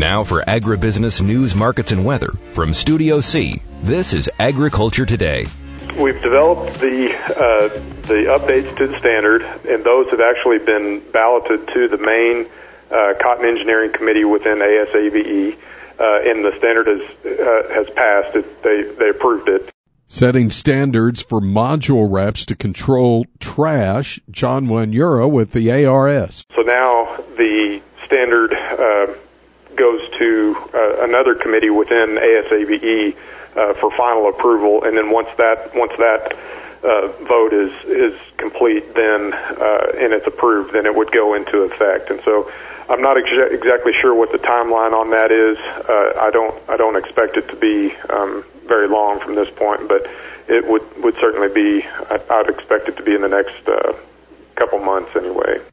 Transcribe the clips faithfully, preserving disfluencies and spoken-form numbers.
Now for agribusiness news, markets, and weather from Studio C, this is Agriculture Today. We've developed the uh, the updates to the standard, and those have actually been balloted to the main uh, Cotton Engineering Committee within A S A V E, uh, and the standard has uh, has passed. It, they they approved it. Setting standards for module reps to control trash, John Wanyura with the A R S. So now the standard uh, goes to uh, another committee within A S A V E uh, for final approval, and then once that once that uh, vote is is complete, then uh, and it's approved, then it would go into effect. And so, I'm not ex- exactly sure what the timeline on that is. Uh, I don't I don't expect it to be um, very long from this point, but it would would certainly be. I, I'd expect it to be in the next uh, couple months anyway.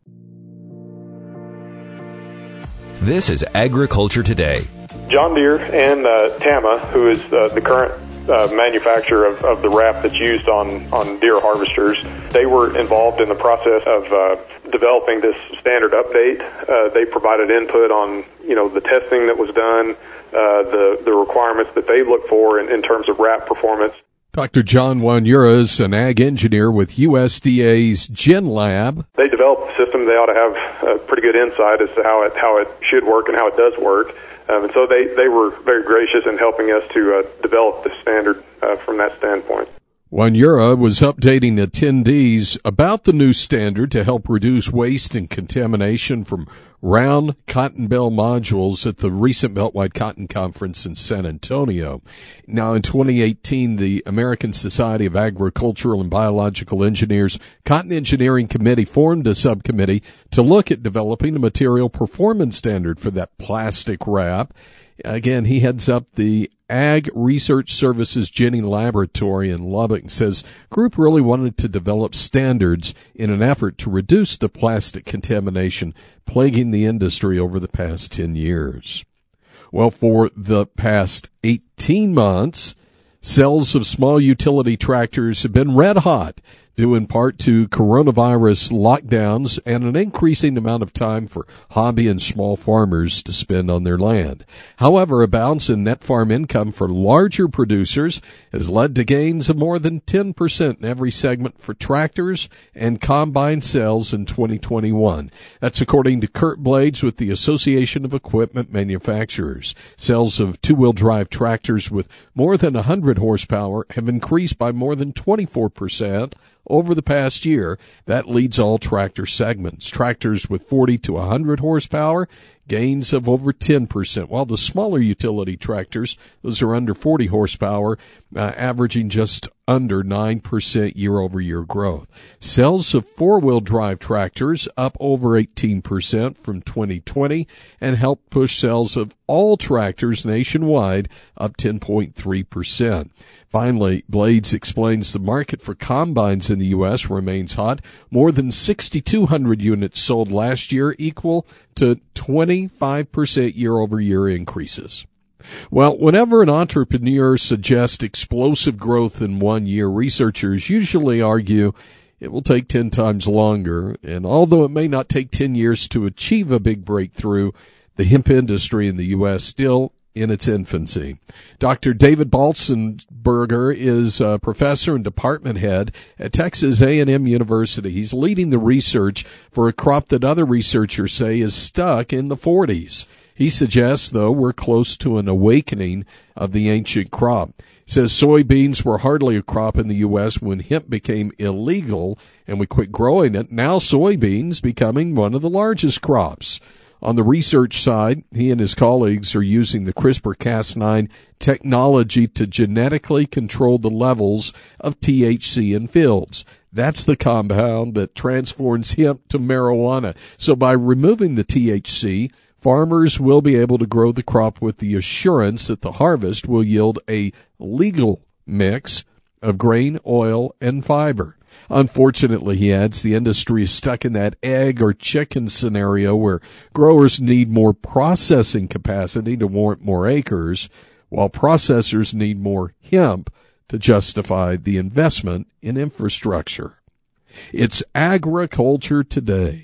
This is Agriculture Today. John Deere and uh, Tama, who is uh, the current uh, manufacturer of, of the wrap that's used on, on Deere harvesters, they were involved in the process of uh, developing this standard update. Uh, they provided input on, you know, the testing that was done, uh, the, the requirements that they look for in, in terms of wrap performance. Doctor John Wanyura is an ag engineer with U S D A's Gen Lab. They developed the system. They ought to have a pretty good insight as to how it how it should work and how it does work. Um, and so they, they were very gracious in helping us to uh, develop the standard uh, from that standpoint. Wanyura was updating attendees about the new standard to help reduce waste and contamination from round cotton bale modules at the recent Beltwide Cotton Conference in San Antonio. Now, in twenty eighteen, the American Society of Agricultural and Biological Engineers Cotton Engineering Committee formed a subcommittee to look at developing a material performance standard for that plastic wrap. Again, he heads up the Ag Research Services Jenny Laboratory in Lubbock and says group really wanted to develop standards in an effort to reduce the plastic contamination plaguing the industry over the past ten years. Well, for the past eighteen months, sales of small utility tractors have been red hot, due in part to coronavirus lockdowns and an increasing amount of time for hobby and small farmers to spend on their land. However, a bounce in net farm income for larger producers has led to gains of more than ten percent in every segment for tractors and combine sales in twenty twenty-one. That's according to Kurt Blades with the Association of Equipment Manufacturers. Sales of two-wheel drive tractors with more than one hundred horsepower have increased by more than twenty-four percent over the past year. That leads all tractor segments. Tractors with forty to one hundred horsepower, gains of over ten percent, while the smaller utility tractors, those are under forty horsepower, uh, averaging just under nine percent year-over-year growth. Sales of four-wheel drive tractors up over eighteen percent from twenty twenty and helped push sales of all tractors nationwide up ten point three percent. Finally, Blades explains the market for combines in the U S remains hot. More than six thousand two hundred units sold last year, equal to twenty-five percent year-over-year increases. Well, whenever an entrepreneur suggests explosive growth in one year, researchers usually argue it will take ten times longer. And although it may not take ten years to achieve a big breakthrough, the hemp industry in the U S still in its infancy. Doctor David Balsenberger is a professor and department head at Texas A and M University. He's leading the research for a crop that other researchers say is stuck in the forties. He suggests, though, we're close to an awakening of the ancient crop. He says soybeans were hardly a crop in the U S when hemp became illegal and we quit growing it. Now soybeans becoming one of the largest crops. On the research side, he and his colleagues are using the CRISPR Cas nine technology to genetically control the levels of T H C in fields. That's the compound that transforms hemp to marijuana. So by removing the T H C, farmers will be able to grow the crop with the assurance that the harvest will yield a legal mix of grain, oil, and fiber. Unfortunately, he adds, the industry is stuck in that egg or chicken scenario where growers need more processing capacity to warrant more acres, while processors need more hemp to justify the investment in infrastructure. It's Agriculture Today.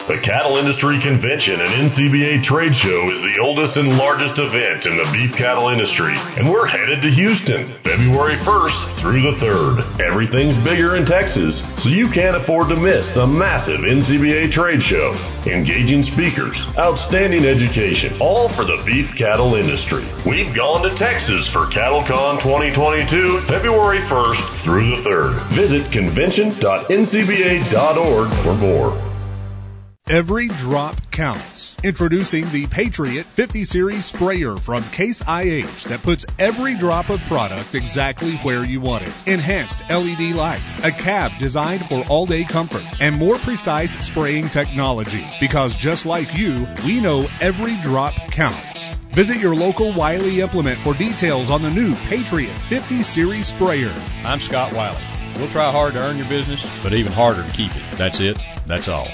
The Cattle Industry Convention and N C B A Trade Show is the oldest and largest event in the beef cattle industry, and we're headed to Houston, February first through the third. Everything's bigger in Texas, so you can't afford to miss the massive N C B A Trade Show. Engaging speakers, outstanding education, all for the beef cattle industry. We've gone to Texas for CattleCon twenty twenty-two, February first through the third. Visit convention dot n c b a dot org for more. Every drop counts. Introducing the Patriot fifty series sprayer from Case I H that puts every drop of product exactly where you want it. Enhanced L E D lights, a cab designed for all-day comfort, and more precise spraying technology. Because just like you, we know every drop counts. Visit your local Wiley Implement for details on the new Patriot fifty series sprayer. I'm Scott Wiley. We'll try hard to earn your business, but even harder to keep it. That's it. That's all.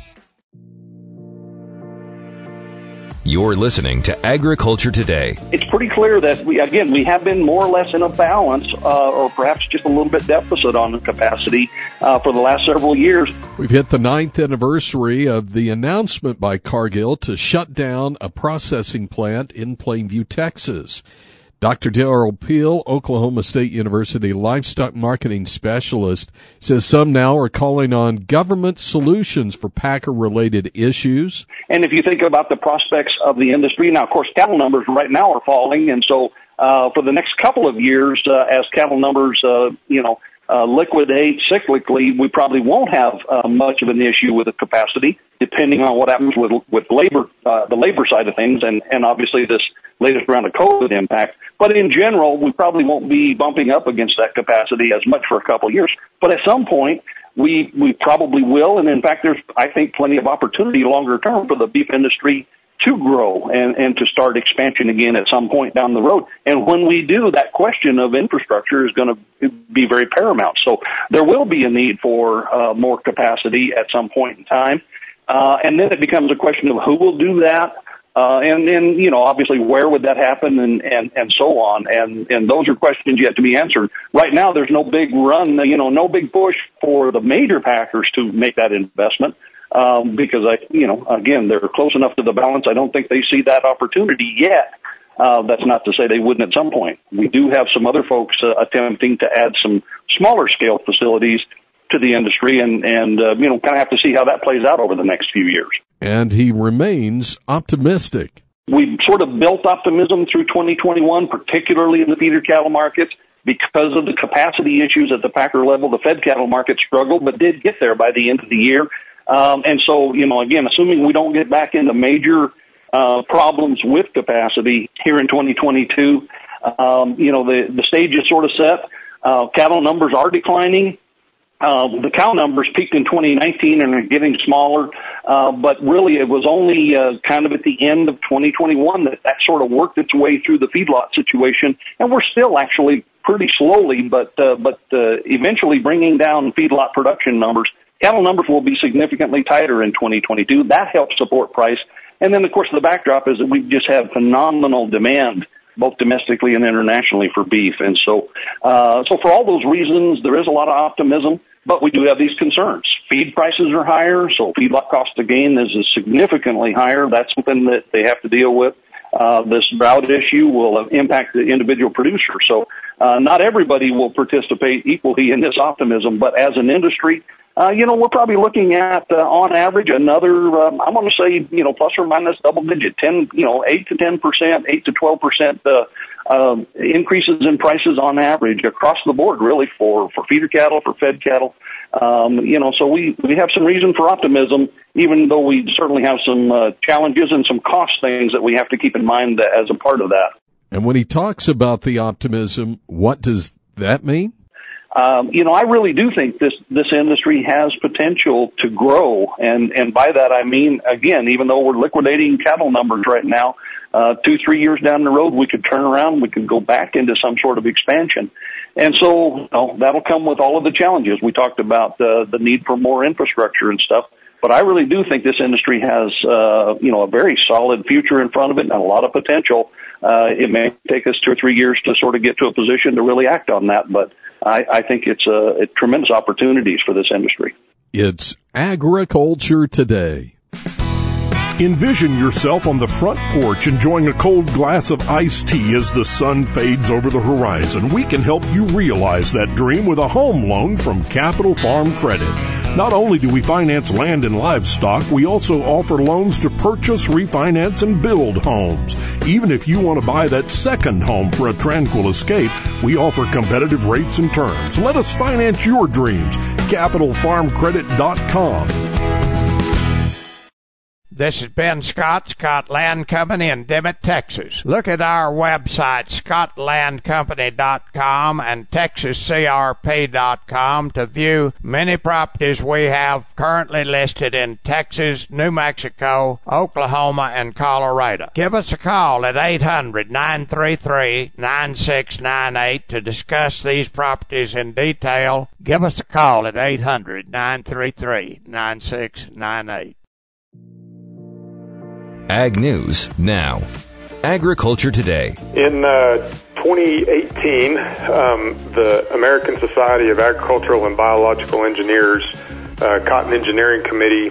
You're listening to Agriculture Today. It's pretty clear that, we again, we have been more or less in a balance uh, or perhaps just a little bit deficit on the capacity uh, for the last several years. We've hit the ninth anniversary of the announcement by Cargill to shut down a processing plant in Plainview, Texas. Doctor Darrell Peel, Oklahoma State University livestock marketing specialist, says some now are calling on government solutions for packer-related issues. And if you think about the prospects of the industry, now, of course, cattle numbers right now are falling, and so uh, for the next couple of years, uh, as cattle numbers, uh, you know, uh, liquidate cyclically, we probably won't have uh, much of an issue with the capacity, depending on what happens with with labor, uh, the labor side of things, and, and obviously this latest round of COVID impact. But in general, we probably won't be bumping up against that capacity as much for a couple of years. But at some point, we we probably will, and in fact, there's, I think, plenty of opportunity longer term for the beef industry to grow and, and to start expansion again at some point down the road. And when we do, that question of infrastructure is going to be very paramount. So there will be a need for uh, more capacity at some point in time. Uh, and then it becomes a question of who will do that. Uh, and then, you know, obviously where would that happen and, and, and so on. And, and those are questions yet to be answered. Right now, there's no big run, you know, no big push for the major packers to make that investment. Um, because I, you know, again, they're close enough to the balance. I don't think they see that opportunity yet. Uh, that's not to say they wouldn't at some point. We do have some other folks uh, attempting to add some smaller scale facilities to the industry, and, and uh, you know, kind of have to see how that plays out over the next few years. And he remains optimistic. We've sort of built optimism through twenty twenty-one, particularly in the feeder cattle markets, because of the capacity issues at the packer level. The fed cattle market struggled, but did get there by the end of the year. Um, and so, you know, again, assuming we don't get back into major uh, problems with capacity here in twenty twenty-two, um, you know, the, the stage is sort of set. Uh, cattle numbers are declining. Uh, the cow numbers peaked in twenty nineteen and are getting smaller, uh, but really it was only uh, kind of at the end of twenty twenty-one that that sort of worked its way through the feedlot situation, and we're still actually pretty slowly, but uh, but uh, eventually bringing down feedlot production numbers. Cattle numbers will be significantly tighter in twenty twenty-two. That helps support price. And then, of course, the backdrop is that we've just had phenomenal demand, both domestically and internationally, for beef. And so, uh, so for all those reasons, there is a lot of optimism, but we do have these concerns. Feed prices are higher, so feedlot cost of gain is significantly higher. That's something that they have to deal with. Uh, this drought issue will impact the individual producer. So, uh, not everybody will participate equally in this optimism, but as an industry, Uh, you know, we're probably looking at, uh, on average, another, um, I'm going to say, you know, plus or minus double digit, ten, you know, eight to ten percent, eight to twelve percent, uh, uh, increases in prices on average across the board, really, for, for feeder cattle, for fed cattle. Um, you know, so we, we have some reason for optimism, even though we certainly have some, uh, challenges and some cost things that we have to keep in mind as a part of that. And when he talks about the optimism, what does that mean? Um, you know, I really do think this, this industry has potential to grow. And, and by that, I mean, again, even though we're liquidating cattle numbers right now, uh, two, three years down the road, we could turn around, we could go back into some sort of expansion. And so, you know, that'll come with all of the challenges. We talked about uh, the need for more infrastructure and stuff. But I really do think this industry has, uh, you know, a very solid future in front of it and a lot of potential. Uh, it may take us two or three years to sort of get to a position to really act on that, but I, I think it's a, a tremendous opportunities for this industry. It's Agriculture Today. Envision yourself on the front porch enjoying a cold glass of iced tea as the sun fades over the horizon. We can help you realize that dream with a home loan from Capital Farm Credit. Not only do we finance land and livestock, we also offer loans to purchase, refinance, and build homes. Even if you want to buy that second home for a tranquil escape, we offer competitive rates and terms. Let us finance your dreams. capital farm credit dot com. This is Ben Scott, Scott Land Company in Dimmitt, Texas. Look at our website, scott land company dot com and texas c r p dot com to view many properties we have currently listed in Texas, New Mexico, Oklahoma, and Colorado. Give us a call at eight hundred, nine three three, nine six nine eight to discuss these properties in detail. Give us a call at eight hundred, nine three three, nine six nine eight. Ag News now. Agriculture Today. In uh, twenty eighteen, um, the American Society of Agricultural and Biological Engineers, uh, Cotton Engineering Committee,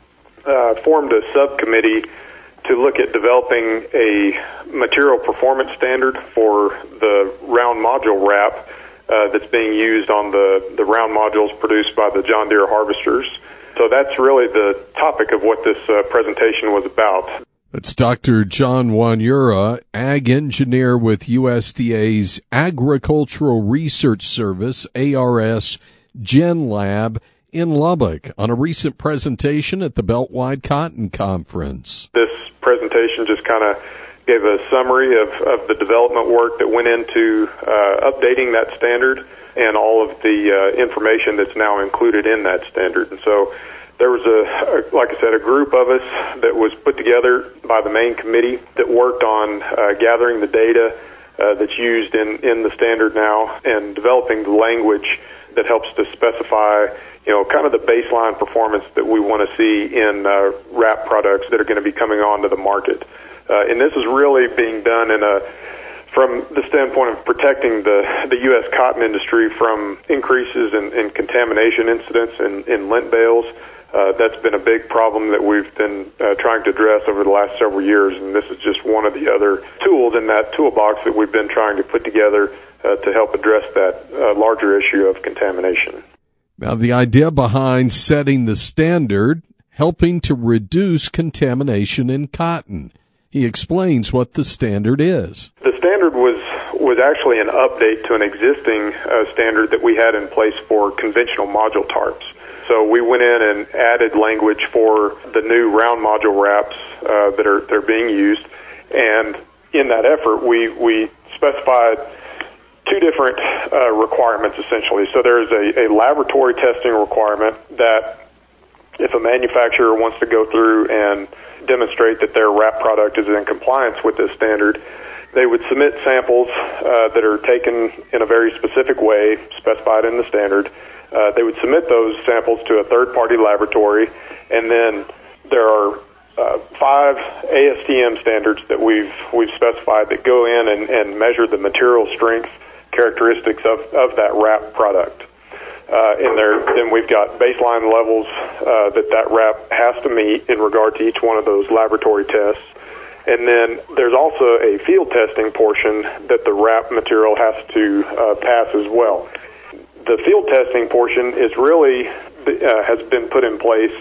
uh, formed a subcommittee to look at developing a material performance standard for the round module wrap uh, that's being used on the, the round modules produced by the John Deere harvesters. So that's really the topic of what this uh, presentation was about. That's Doctor John Wanyura, ag engineer with U S D A's Agricultural Research Service, A R S, Gen Lab in Lubbock, on a recent presentation at the Beltwide Cotton Conference. This presentation just kind of gave a summary of, of the development work that went into uh, updating that standard and all of the uh, information that's now included in that standard. And so there was, a, a, like I said, a group of us that was put together by the main committee that worked on uh, gathering the data uh, that's used in, in the standard now and developing the language that helps to specify, you know, kind of the baseline performance that we want to see in uh, wrap products that are going to be coming onto the market. Uh, and this is really being done in a from the standpoint of protecting the, the U S cotton industry from increases in, in contamination incidents in, in lint bales. Uh, that's been a big problem that we've been uh, trying to address over the last several years, and this is just one of the other tools in that toolbox that we've been trying to put together uh, to help address that uh, larger issue of contamination. Now, the idea behind setting the standard, helping to reduce contamination in cotton. He explains what the standard is. The standard was was actually an update to an existing uh, standard that we had in place for conventional module tarps. So we went in and added language for the new round module wraps uh, that are they're being used, and in that effort, we we specified two different uh, requirements essentially. So there's a, a laboratory testing requirement that if a manufacturer wants to go through and demonstrate that their wrap product is in compliance with this standard, they would submit samples uh, that are taken in a very specific way specified in the standard. Uh, they would submit those samples to a third-party laboratory, and then there are uh, five A S T M standards that we've we've specified that go in and, and measure the material strength characteristics of, of that wrap product. Uh, in there, then we've got baseline levels uh, that that wrap has to meet in regard to each one of those laboratory tests. And then there's also a field testing portion that the wrap material has to uh, pass as well. The field testing portion is really uh, has been put in place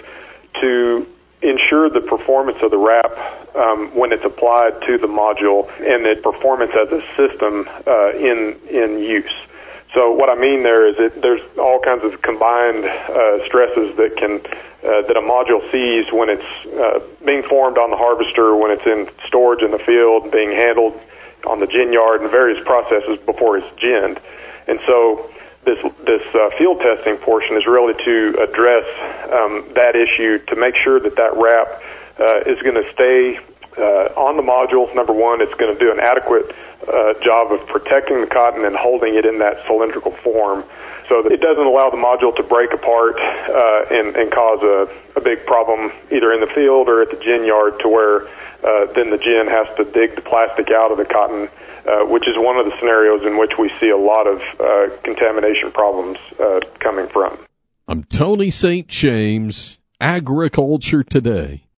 to ensure the performance of the wrap um, when it's applied to the module and the performance as a system uh, in in use. So what I mean there is that there's all kinds of combined uh, stresses that can uh, that a module sees when it's uh, being formed on the harvester, when it's in storage in the field, being handled on the gin yard, and various processes before it's ginned. And so this this uh, field testing portion is really to address um, that issue to make sure that that wrap uh, is going to stay uh, on the module. Number one, it's going to do an adequate Uh, job of protecting the cotton and holding it in that cylindrical form so that it doesn't allow the module to break apart uh, and, and cause a, a big problem either in the field or at the gin yard to where uh, then the gin has to dig the plastic out of the cotton, uh, which is one of the scenarios in which we see a lot of uh, contamination problems uh, coming from. I'm Tony Saint James, Agriculture Today.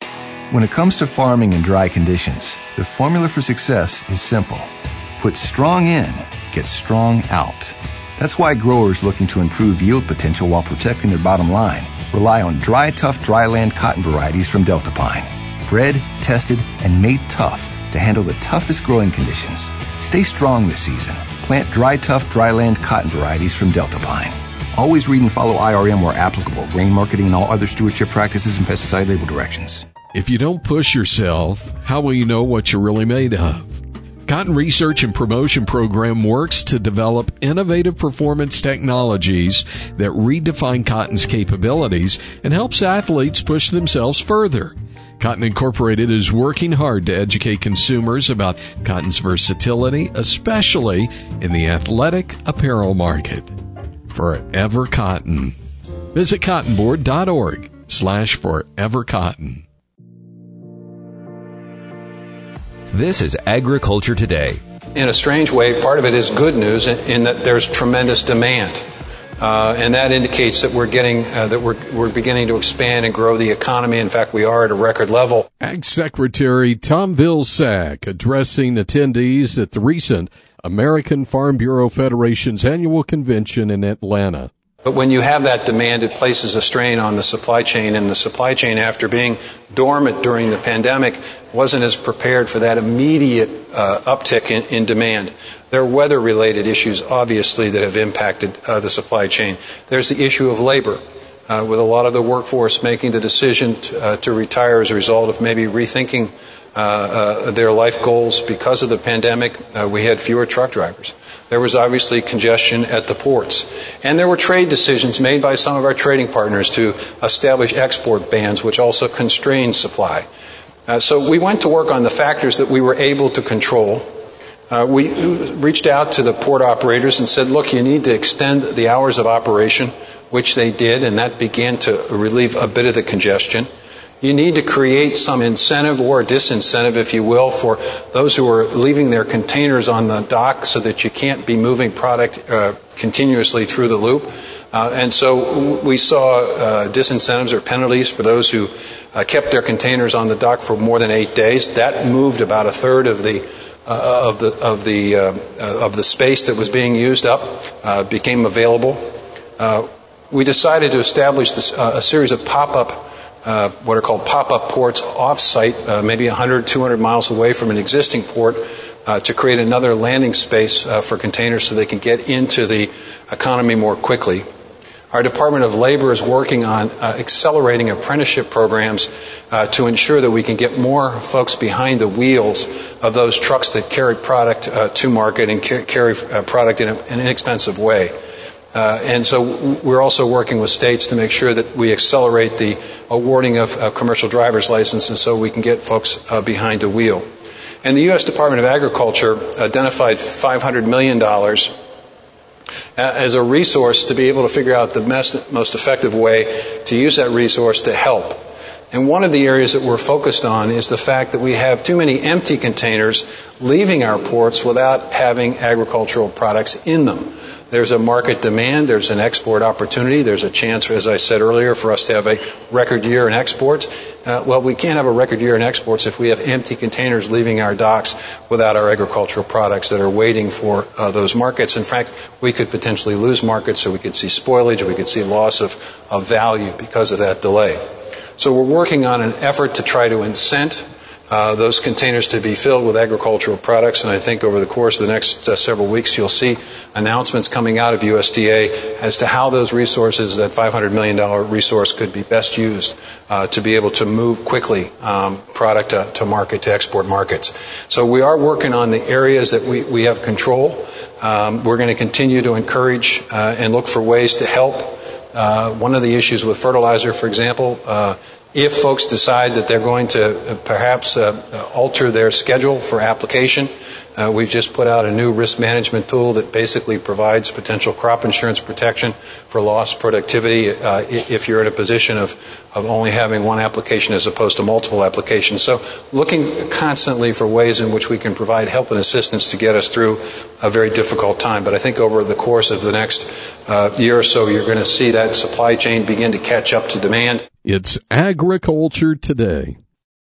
When it comes to farming in dry conditions, the formula for success is simple. Put strong in, get strong out. That's why growers looking to improve yield potential while protecting their bottom line rely on dry, tough, dryland cotton varieties from Delta Pine. Bred, tested, and made tough to handle the toughest growing conditions. Stay strong this season. Plant dry, tough, dryland cotton varieties from Delta Pine. Always read and follow I R M where applicable, grain marketing and all other stewardship practices and pesticide label directions. If you don't push yourself, how will you know what you're really made of? Cotton Research and Promotion Program works to develop innovative performance technologies that redefine cotton's capabilities and helps athletes push themselves further. Cotton Incorporated is working hard to educate consumers about cotton's versatility, especially in the athletic apparel market. Forever Cotton. Visit cottonboard.org slash forever cotton. This is Agriculture Today. In a strange way, part of it is good news in, in that there's tremendous demand. Uh, and that indicates that we're getting, uh, that we're, we're beginning to expand and grow the economy. In fact, we are at a record level. Ag Secretary Tom Vilsack addressing attendees at the recent American Farm Bureau Federation's annual convention in Atlanta. But when you have that demand, it places a strain on the supply chain, and the supply chain, after being dormant during the pandemic, wasn't as prepared for that immediate uh, uptick in, in demand. There are weather-related issues, obviously, that have impacted uh, the supply chain. There's the issue of labor, uh, with a lot of the workforce making the decision to, uh, to retire as a result of maybe rethinking uh, uh, their life goals because of the pandemic. Uh, we had fewer truck drivers. There was obviously congestion at the ports. And there were trade decisions made by some of our trading partners to establish export bans, which also constrained supply. Uh, so we went to work on the factors that we were able to control. Uh, we reached out to the port operators and said, look, you need to extend the hours of operation, which they did, and that began to relieve a bit of the congestion. You need to create some incentive or disincentive, if you will, for those who are leaving their containers on the dock so that you can't be moving product uh, continuously through the loop. Uh, and so we saw uh, disincentives or penalties for those who uh, kept their containers on the dock for more than eight days. That moved about a third of the uh, of the of the uh, uh, of the space that was being used up, uh, became available. Uh, we decided to establish this, uh, a series of pop-up Uh, what are called pop-up ports off-site, uh, maybe one hundred, two hundred miles away from an existing port, uh, to create another landing space uh, for containers so they can get into the economy more quickly. Our Department of Labor is working on uh, accelerating apprenticeship programs uh, to ensure that we can get more folks behind the wheels of those trucks that carry product uh, to market and ca- carry uh, product in, a, in an inexpensive way. Uh, and so we're also working with states to make sure that we accelerate the awarding of uh, commercial driver's licenses so we can get folks uh, behind the wheel. And the U S Department of Agriculture identified five hundred million dollars as a resource to be able to figure out the best, most effective way to use that resource to help. And one of the areas that we're focused on is the fact that we have too many empty containers leaving our ports without having agricultural products in them. There's a market demand, there's an export opportunity, there's a chance, as I said earlier, for us to have a record year in exports. Uh, well, we can't have a record year in exports if we have empty containers leaving our docks without our agricultural products that are waiting for uh, those markets. In fact, we could potentially lose markets, so we could see spoilage, we could see loss of, of value because of that delay. So we're working on an effort to try to incent Uh, those containers to be filled with agricultural products, and I think over the course of the next uh, several weeks you'll see announcements coming out of U S D A as to how those resources, that five hundred million dollars resource, could be best used uh, to be able to move quickly um, product to, to market, to export markets. So we are working on the areas that we, we have control. Um, we're going to continue to encourage uh, and look for ways to help. Uh, one of the issues with fertilizer, for example, uh, if folks decide that they're going to uh, perhaps uh, alter their schedule for application, uh, we've just put out a new risk management tool that basically provides potential crop insurance protection for lost productivity uh, if you're in a position of, of only having one application as opposed to multiple applications. So looking constantly for ways in which we can provide help and assistance to get us through a very difficult time. But I think over the course of the next uh, year or so, you're going to see that supply chain begin to catch up to demand. It's Agriculture Today.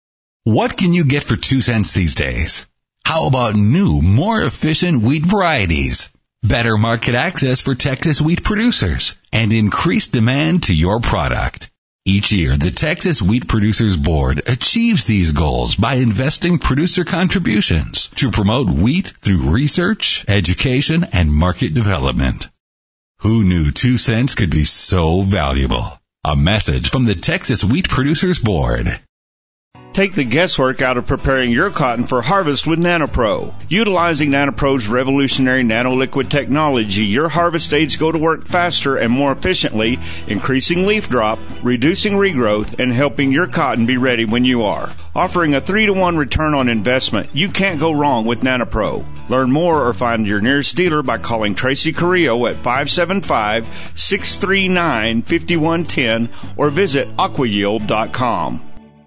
What can you get for two cents these days? How about new, more efficient wheat varieties? Better market access for Texas wheat producers and increased demand to your product. Each year, the Texas Wheat Producers Board achieves these goals by investing producer contributions to promote wheat through research, education, and market development. Who knew two cents could be so valuable? A message from the Texas Wheat Producers Board. Take the guesswork out of preparing your cotton for harvest with NanoPro. Utilizing NanoPro's revolutionary nanoliquid technology, your harvest aids go to work faster and more efficiently, increasing leaf drop, reducing regrowth, and helping your cotton be ready when you are. Offering a three to one return on investment, you can't go wrong with NanoPro. Learn more or find your nearest dealer by calling Tracy Carrillo at five seven five, six three nine, five one one zero or visit aqua yield dot com.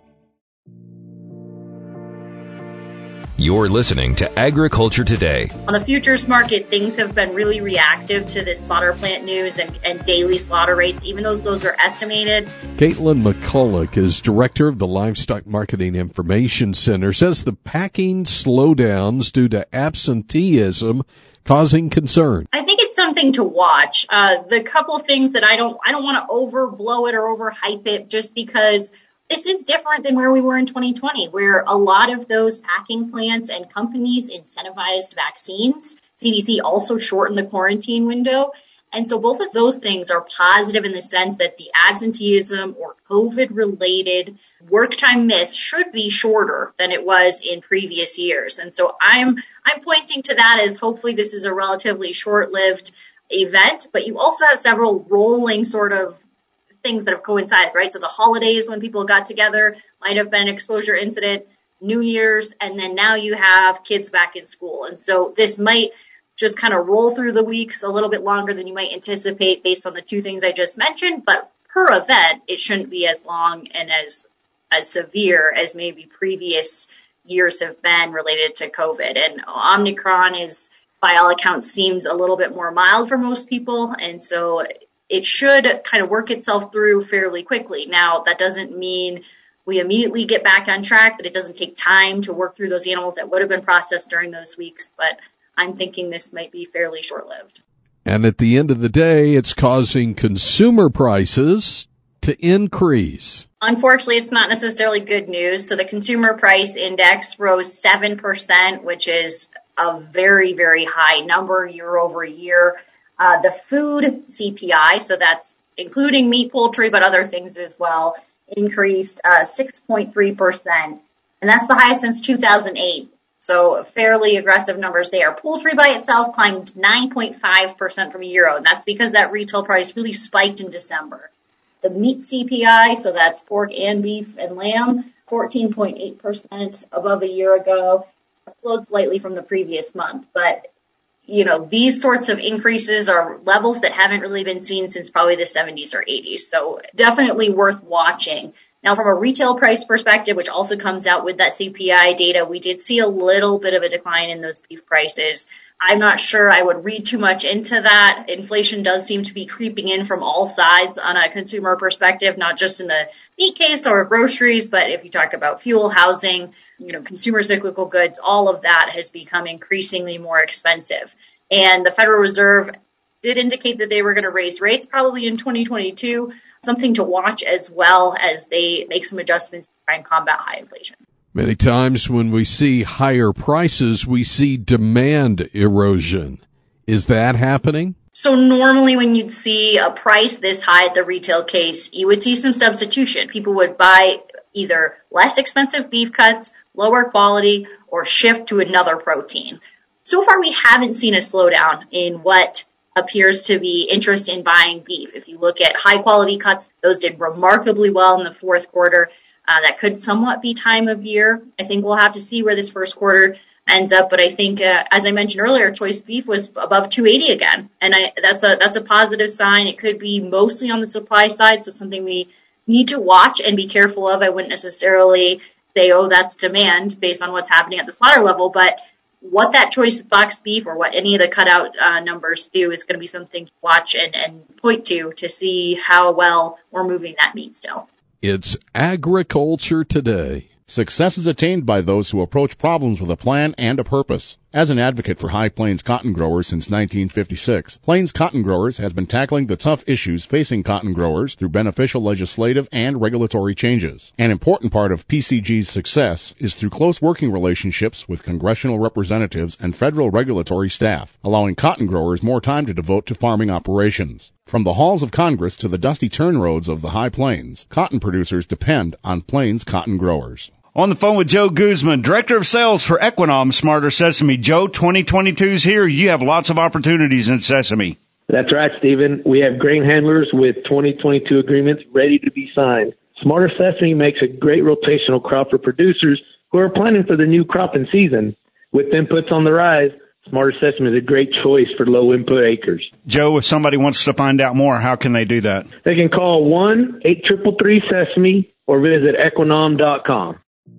You're listening to Agriculture Today. On the futures market, things have been really reactive to this slaughter plant news and, and daily slaughter rates, even though those are estimated. Caitlin McCulloch is director of the Livestock Marketing Information Center, says the packing slowdowns due to absenteeism causing concern. I think it's something to watch. Uh, the couple things that I don't, I don't want to overblow it or overhype it just because this is different than where we were in twenty twenty, where a lot of those packing plants and companies incentivized vaccines. C D C also shortened the quarantine window. And so both of those things are positive in the sense that the absenteeism or COVID-related work time miss should be shorter than it was in previous years. And so I'm, I'm pointing to that as hopefully this is a relatively short-lived event, but you also have several rolling sort of things that have coincided, right? So the holidays when people got together might have been an exposure incident, New Year's, and then now you have kids back in school. And so this might just kind of roll through the weeks a little bit longer than you might anticipate based on the two things I just mentioned. But per event, it shouldn't be as long and as, as severe as maybe previous years have been related to COVID. And Omicron is, by all accounts, seems a little bit more mild for most people. And so it should kind of work itself through fairly quickly. Now, that doesn't mean we immediately get back on track, that it doesn't take time to work through those animals that would have been processed during those weeks, but I'm thinking this might be fairly short-lived. And at the end of the day, it's causing consumer prices to increase. Unfortunately, it's not necessarily good news. So the consumer price index rose seven percent, which is a very, very high number year over year. Uh, the food C P I, so that's including meat, poultry, but other things as well, increased uh, six point three percent. And that's the highest since two thousand eight. So fairly aggressive numbers there. Poultry by itself climbed nine point five percent from a year ago, and that's because that retail price really spiked in December. The meat C P I, so that's pork and beef and lamb, fourteen point eight percent above a year ago, slowed slightly from the previous month. But, you know, these sorts of increases are levels that haven't really been seen since probably the seventies or eighties. So definitely worth watching. Now, from a retail price perspective, which also comes out with that C P I data, we did see a little bit of a decline in those beef prices. I'm not sure I would read too much into that. Inflation does seem to be creeping in from all sides on a consumer perspective, not just in the meat case or groceries, but if you talk about fuel, housing, you know, consumer cyclical goods, all of that has become increasingly more expensive. And the Federal Reserve did indicate that they were going to raise rates probably in twenty twenty-two, something to watch as well as they make some adjustments to try and combat high inflation. Many times when we see higher prices, we see demand erosion. Is that happening? So normally when you'd see a price this high at the retail case, you would see some substitution. People would buy either less expensive beef cuts, lower quality, or shift to another protein. So far we haven't seen a slowdown in what appears to be interest in buying beef. If you look at high quality cuts, those did remarkably well in the fourth quarter. Uh, that could somewhat be time of year. I think we'll have to see where this first quarter ends up. But I think, uh, as I mentioned earlier, choice beef was above two eighty again. And I, that's a, that's a positive sign. It could be mostly on the supply side. So something we need to watch and be careful of. I wouldn't necessarily say, oh, that's demand based on what's happening at the slaughter level. But what that choice box beef or what any of the cutout uh, numbers do is going to be something to watch and, and point to to see how well we're moving that meat still. It's Agriculture Today. Success is attained by those who approach problems with a plan and a purpose. As an advocate for High Plains cotton growers since nineteen fifty-six, Plains Cotton Growers has been tackling the tough issues facing cotton growers through beneficial legislative and regulatory changes. An important part of P C G's success is through close working relationships with congressional representatives and federal regulatory staff, allowing cotton growers more time to devote to farming operations. From the halls of Congress to the dusty turn roads of the High Plains, cotton producers depend on Plains Cotton Growers. On the phone with Joe Guzman, Director of Sales for Equinom Smarter Sesame. Joe, twenty twenty-two's here. You have lots of opportunities in sesame. That's right, Stephen. We have grain handlers with twenty twenty-two agreements ready to be signed. Smarter Sesame makes a great rotational crop for producers who are planning for the new cropping season. With inputs on the rise, Smarter Sesame is a great choice for low-input acres. Joe, if somebody wants to find out more, how can they do that? They can call one eight three three sesame or visit equinom dot com.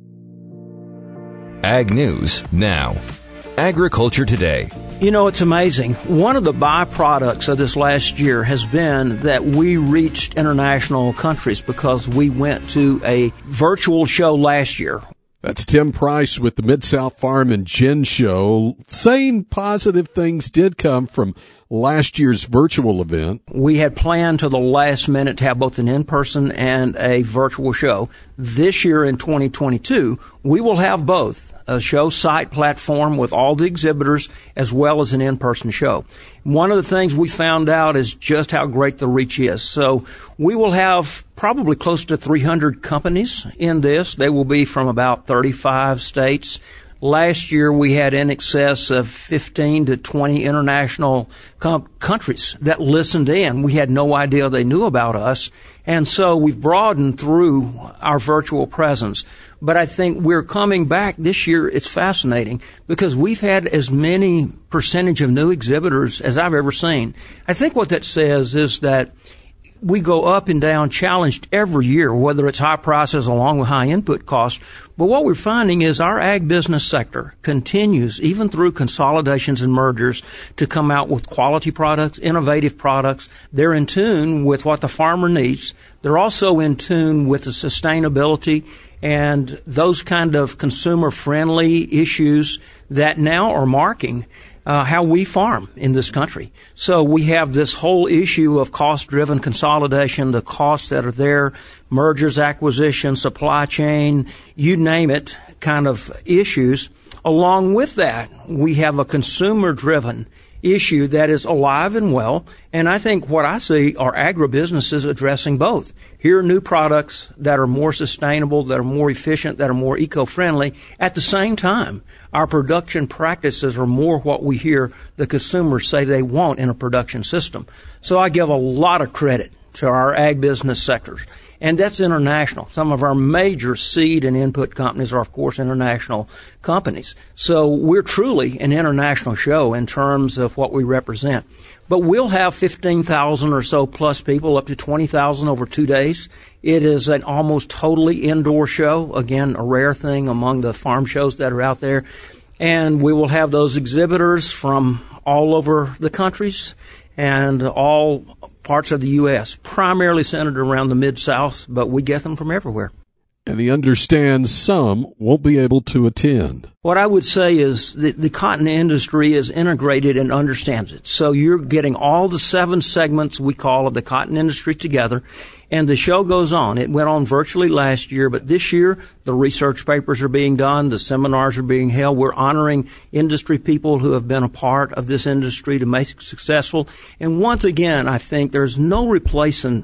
Ag News now. Agriculture Today. You know, it's amazing. One of the byproducts of this last year has been that we reached international countries because we went to a virtual show last year. That's Tim Price with the Mid-South Farm and Gin Show, saying positive things did come from last year's virtual event. We had planned to the last minute to have both an in-person and a virtual show. This year in twenty twenty-two, we will have both. A show site platform with all the exhibitors as well as an in-person show. One of the things we found out is just how great the reach is. So we will have probably close to three hundred companies in this. They will be from about thirty-five states. Last year we had in excess of fifteen to twenty international com- countries that listened in. We had no idea they knew about us. And so we've broadened through our virtual presence. But I think we're coming back this year. It's fascinating because we've had as many percentage of new exhibitors as I've ever seen. I think what that says is that we go up and down challenged every year, whether it's high prices along with high input costs. But what we're finding is our ag business sector continues, even through consolidations and mergers, to come out with quality products, innovative products. They're in tune with what the farmer needs. They're also in tune with the sustainability and those kind of consumer-friendly issues that now are marking Uh, how we farm in this country. So we have this whole issue of cost-driven consolidation, the costs that are there, mergers, acquisitions, supply chain, you name it, kind of issues. Along with that, we have a consumer-driven issue that is alive and well, and I think what I see are agribusinesses addressing both. Here are new products that are more sustainable, that are more efficient, that are more eco-friendly. At the same time, our production practices are more what we hear the consumers say they want in a production system. So I give a lot of credit to our ag business sectors. And that's international. Some of our major seed and input companies are, of course, international companies. So we're truly an international show in terms of what we represent. But we'll have fifteen thousand or so plus people, up to twenty thousand over two days. It is an almost totally indoor show. Again, a rare thing among the farm shows that are out there. And we will have those exhibitors from all over the countries and all parts of the U S, primarily centered around the Mid-South, but we get them from everywhere. And he understands some won't be able to attend. What I would say is the, the cotton industry is integrated and understands it. So you're getting all the seven segments we call of the cotton industry together, and the show goes on. It went on virtually last year, but this year the research papers are being done, the seminars are being held. We're honoring industry people who have been a part of this industry to make it successful. And once again, I think there's no replacement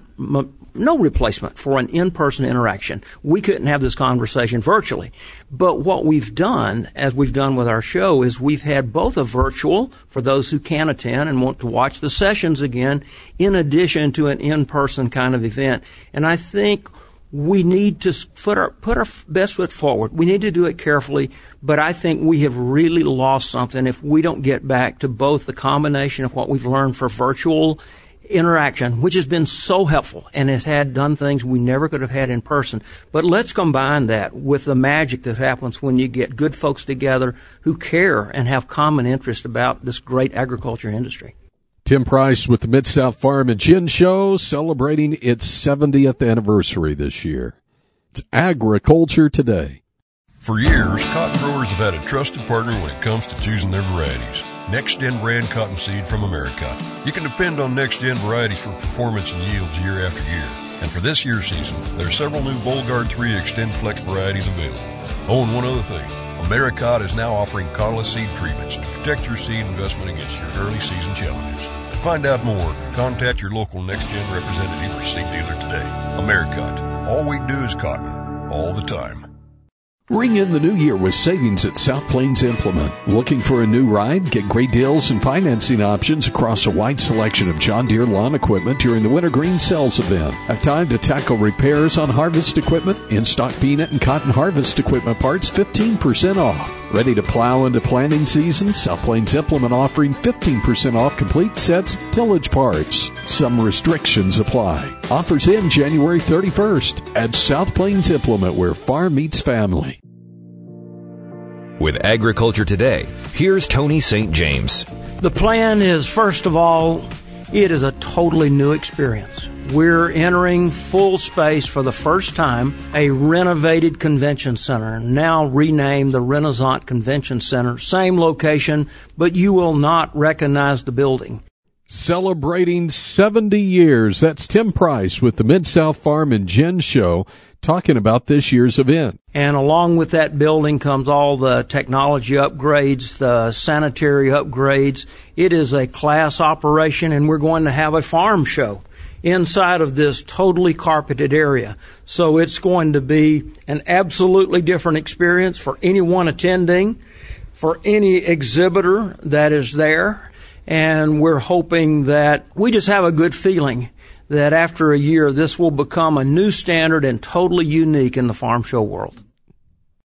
no replacement for an in-person interaction. We couldn't have this conversation virtually. But what we've done, as we've done with our show, is we've had both a virtual for those who can attend and want to watch the sessions again, in addition to an in-person kind of event. And I think we need to put our, put our best foot forward. We need to do it carefully, but I think we have really lost something if we don't get back to both the combination of what we've learned for virtual interaction, which has been so helpful and has had done things we never could have had in person. But let's combine that with the magic that happens when you get good folks together who care and have common interest about this great agriculture industry. Tim Price with the Mid-South Farm and Gin Show, celebrating its seventieth anniversary this year. It's Agriculture Today. For years, cotton growers have had a trusted partner when it comes to choosing their varieties. Next Gen brand cottonseed from America. You can depend on Next Gen varieties for performance and yields year after year. And for this year's season, there are several new BoldGuard three Extend Flex varieties available. Oh, and one other thing. Americot is now offering Cautelous seed treatments to protect your seed investment against your early season challenges. To find out more, contact your local Next Gen representative or seed dealer today. Americot. All we do is cotton. All the time. Ring in the new year with savings at South Plains Implement. Looking for a new ride? Get great deals and financing options across a wide selection of John Deere lawn equipment during the Winter Green Sales event. Have time to tackle repairs on harvest equipment? In-stock peanut and cotton harvest equipment parts fifteen percent off. Ready to plow into planting season? South Plains Implement offering fifteen percent off complete sets tillage parts. Some restrictions apply. Offers end January thirty-first at South Plains Implement, where farm meets family. With Agriculture Today, here's Tony Saint James. The plan is, first of all, it is a totally new experience. We're entering full space for the first time, a renovated convention center, now renamed the Renaissance Convention Center. Same location, but you will not recognize the building. Celebrating seventy years. That's Tim Price with the Mid-South Farm and Gen Show talking about this year's event. And along with that building comes all the technology upgrades, the sanitary upgrades. It is a class operation, and we're going to have a farm show inside of this totally carpeted area. So it's going to be an absolutely different experience for anyone attending, for any exhibitor that is there. And we're hoping that we just have a good feeling that after a year, this will become a new standard and totally unique in the farm show world.